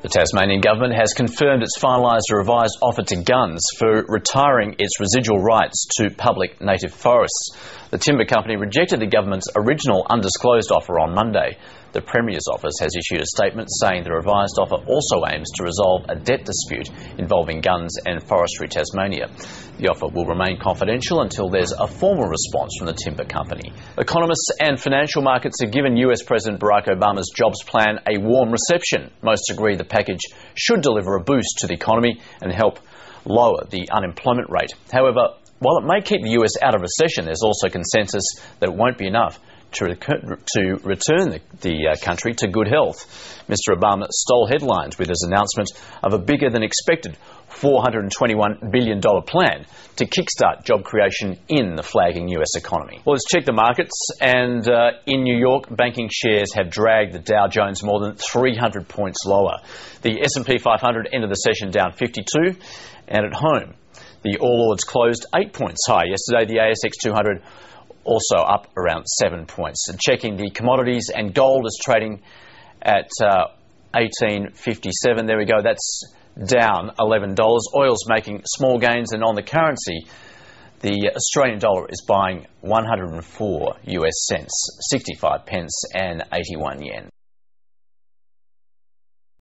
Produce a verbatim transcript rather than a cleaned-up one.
The Tasmanian government has confirmed it's finalised a revised offer to Gunns for retiring its residual rights to public native forests. The timber company rejected the government's original undisclosed offer on Monday. The Premier's office has issued a statement saying the revised offer also aims to resolve a debt dispute involving Gunns and Forestry Tasmania. The offer will remain confidential until there's a formal response from the timber company. Economists and financial markets have given U S President Barack Obama's jobs plan a warm reception. Most agree the package should deliver a boost to the economy and help lower the unemployment rate. However, while it may keep the U S out of recession, there's also consensus that it won't be enough to, rec- to return the, the uh, country to good health. Mister Obama stole headlines with his announcement of a bigger than expected four hundred twenty-one billion dollars plan to kickstart job creation in the flagging U S economy. Well, let's check the markets, and uh, in New York, banking shares have dragged the Dow Jones more than three hundred points lower. The S and P five hundred ended the session down fifty-two, and at home, the All Ords closed eight points high. Yesterday, the A S X two hundred also up around seven points. And checking the commodities, and gold is trading at uh, eighteen fifty-seven. There we go. That's down eleven dollars. Oil's making small gains, and on the currency, the Australian dollar is buying one hundred four U S cents, sixty-five pence and eighty-one yen.